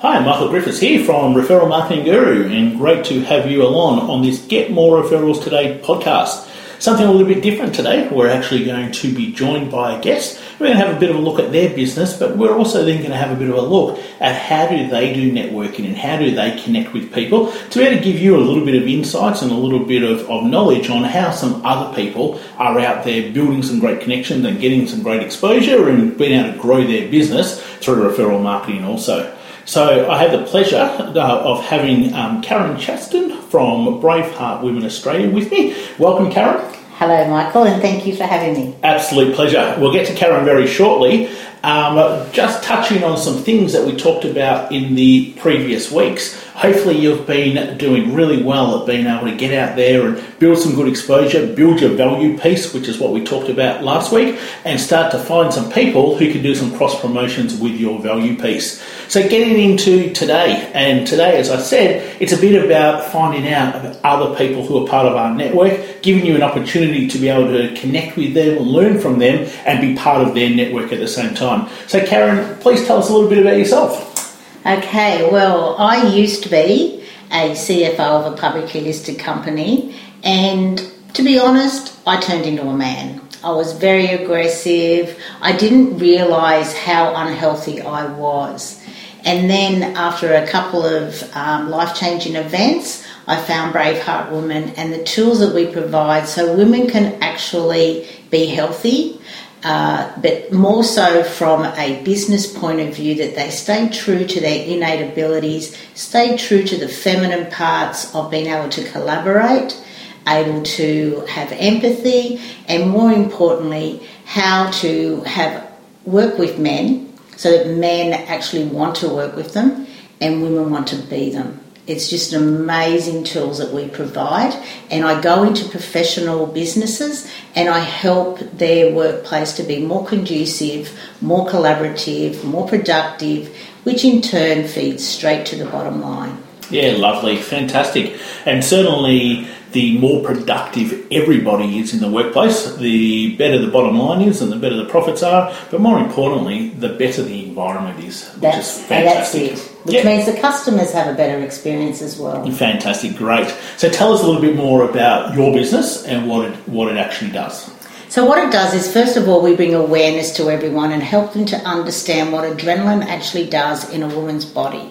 Hi, Michael Griffiths here from Referral Marketing Guru, and great to have you along on this Get More Referrals Today podcast. Something a little bit different today. We're actually going to be joined by a guest. We're going to have a bit of a look at their business, but we're also then going to have a bit of a look at how do they do networking and how do they connect with people to be able to give you a little bit of insights and a little bit of knowledge on how some other people are out there building some great connections and getting some great exposure and being able to grow their business through referral marketing also. So I have the pleasure of having Karen Chaston from Braveheart Women Australia with me. Welcome, Karen. Hello, Michael, and thank you for having me. Absolute pleasure. We'll get to Karen very shortly. Just touching on some things that we talked about in the previous weeks. Hopefully you've been doing really well at being able to get out there and build some good exposure, build your value piece, which is what we talked about last week, and start to find some people who can do some cross promotions with your value piece. So getting into today, and today, as I said, it's a bit about finding out about other people who are part of our network, giving you an opportunity to be able to connect with them, learn from them, and be part of their network at the same time. So Karen, please tell us a little bit about yourself. Okay, well, I used to be a CFO of a publicly listed company, and to be honest, I turned into a man. I was very aggressive. I didn't realise how unhealthy I was. And then after a couple of life-changing events, I found Braveheart Women and the tools that we provide so women can actually be healthy, but more so from a business point of view, that they stay true to their innate abilities, stay true to the feminine parts of being able to collaborate, able to have empathy, and more importantly, how to work with men so that men actually want to work with them and women want to be them. It's just amazing tools that we provide, and I go into professional businesses and I help their workplace to be more conducive, more collaborative, more productive, which in turn feeds straight to the bottom line. Yeah, lovely, fantastic. And certainly the more productive everybody is in the workplace, the better the bottom line is and the better the profits are, but more importantly, the better the environment is, which is fantastic. That's it. Which means the customers have a better experience as well. Fantastic, great. So tell us a little bit more about your business and what it actually does. So what it does is, first of all, we bring awareness to everyone and help them to understand what adrenaline actually does in a woman's body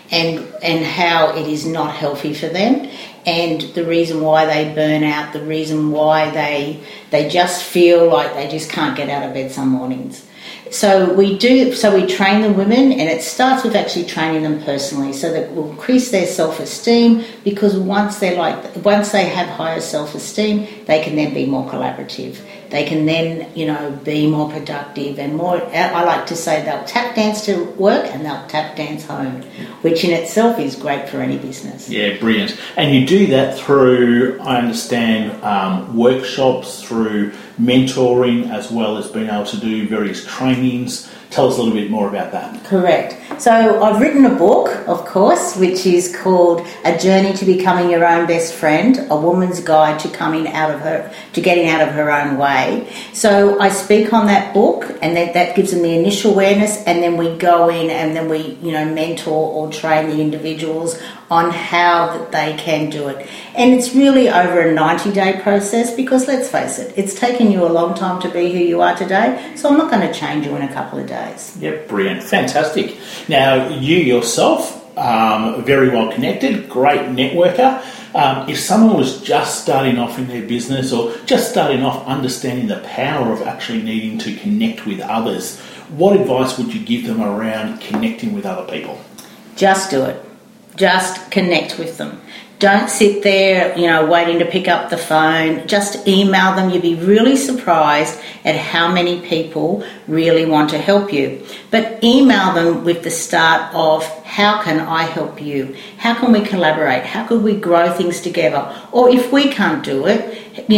and how it is not healthy for them, and the reason why they burn out, the reason why they just feel like they just can't get out of bed some mornings. So we train the women, and it starts with actually training them personally so that we'll increase their self-esteem, because once they have higher self-esteem, they can then be more collaborative. They can then, be more productive and more, I like to say, they'll tap dance to work and they'll tap dance home, which in itself is great for any business. Yeah, brilliant. And you do that through, I understand, workshops, through mentoring, as well as being able to do various trainings. Tell us a little bit more about that. Correct. So I've written a book, of course, which is called A Journey to Becoming Your Own Best Friend, A Woman's Guide to Getting Out of Her Own Way. So I speak on that book, and that gives them the initial awareness, and then we go in and then we, mentor or train the individuals on how that they can do it. And it's really over a 90-day process, because let's face it, it's taken you a long time to be who you are today, so I'm not going to change you in a couple of days. Yep, brilliant, fantastic. Now, you yourself, very well connected, great networker. If someone was just starting off in their business or just starting off understanding the power of actually needing to connect with others, what advice would you give them around connecting with other people? Just do it. Just connect with them. Don't sit there, waiting to pick up the phone. Just email them. You'll be really surprised at how many people really want to help you. But email them with the start of, how can I help you? How can we collaborate? How could we grow things together? Or if we can't do it,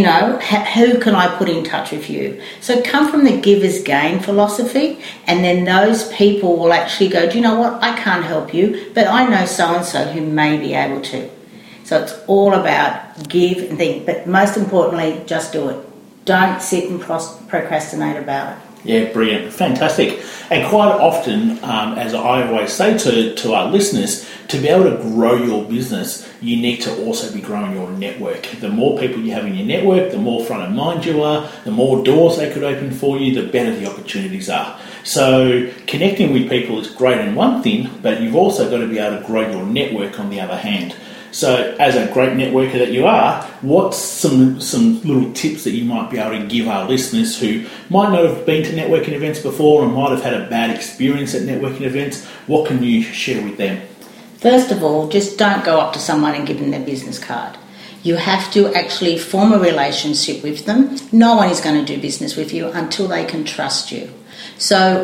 who can I put in touch with you? So come from the giver's gain philosophy, and then those people will actually go, do you know what? I can't help you, but I know so-and-so who may be able to. So it's all about give and think, but most importantly, just do it. Don't sit and procrastinate about it. Yeah, brilliant. Fantastic. And quite often, as I always say to our listeners, to be able to grow your business, you need to also be growing your network. The more people you have in your network, the more front of mind you are, the more doors they could open for you, the better the opportunities are. So connecting with people is great in one thing, but you've also got to be able to grow your network on the other hand. So as a great networker that you are, what's some little tips that you might be able to give our listeners who might not have been to networking events before and might have had a bad experience at networking events? What can you share with them? First of all, just don't go up to someone and give them their business card. You have to actually form a relationship with them. No one is going to do business with you until they can trust you. So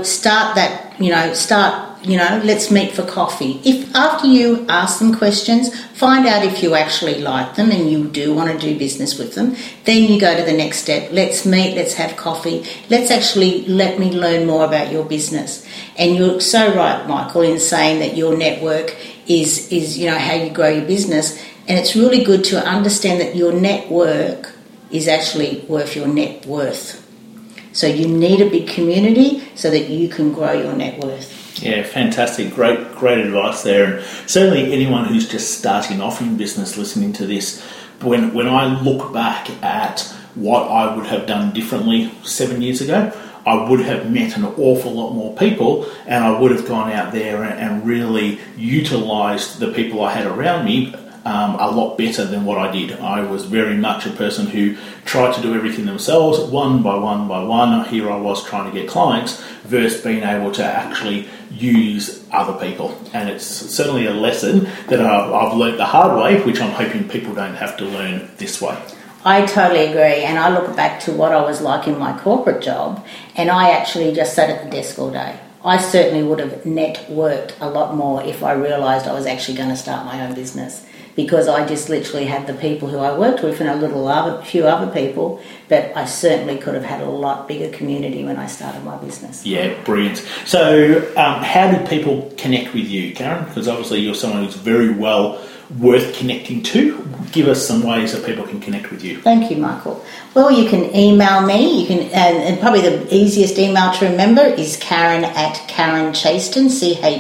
let's meet for coffee. If after you ask them questions, find out if you actually like them and you do want to do business with them, then you go to the next step. Let's meet, let's have coffee. Let me learn more about your business. And you're so right, Michael, in saying that your network is how you grow your business. And it's really good to understand that your network is actually worth your net worth. So you need a big community so that you can grow your net worth. Yeah, fantastic. Great advice there. And certainly anyone who's just starting off in business listening to this, when I look back at what I would have done differently 7 years ago, I would have met an awful lot more people, and I would have gone out there and really utilised the people I had around me a lot better than what I did. I was very much a person who tried to do everything themselves, one by one. Here I was trying to get clients versus being able to actually use other people. And it's certainly a lesson that I've learnt the hard way, which I'm hoping people don't have to learn this way. I totally agree, and I look back to what I was like in my corporate job, and I actually just sat at the desk all day. I certainly would have networked a lot more if I realised I was actually going to start my own business, because I just literally had the people who I worked with and a few other people, but I certainly could have had a lot bigger community when I started my business. Yeah, brilliant. So how do people connect with you, Karen? Because obviously you're someone who's very well worth connecting to. Give us some ways that people can connect with you. Thank you, Michael. Well, you can email me. You can, and probably the easiest email to remember is Karen@KarenChaston,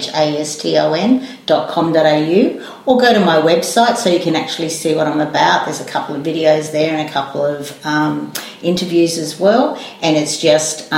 CHASTON.com.au, or go to my website so you can actually see what I'm about. There's a couple of videos there and a couple of interviews as well, and it's just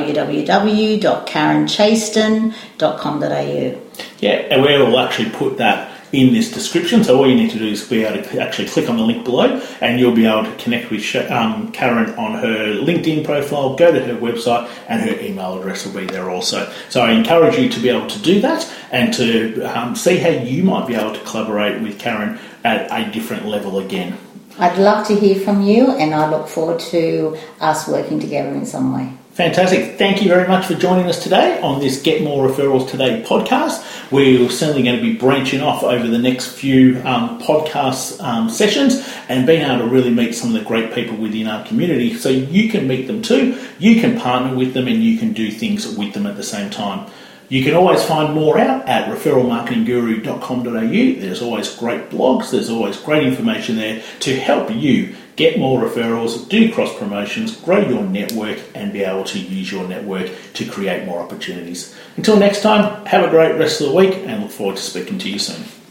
www.karenchaston.com.au. Yeah, and we'll actually put that in this description, so all you need to do is be able to actually click on the link below and you'll be able to connect with Karen on her LinkedIn profile, go to her website, and her email address will be there also. So I encourage you to be able to do that and to see how you might be able to collaborate with Karen at a different level again. I'd love to hear from you, and I look forward to us working together in some way. Fantastic. Thank you very much for joining us today on this Get More Referrals Today podcast. We're certainly going to be branching off over the next few podcast sessions and being able to really meet some of the great people within our community so you can meet them too, you can partner with them, and you can do things with them at the same time. You can always find more out at referralmarketingguru.com.au. There's always great blogs, there's always great information there to help you get more referrals, do cross promotions, grow your network, and be able to use your network to create more opportunities. Until next time, have a great rest of the week and look forward to speaking to you soon.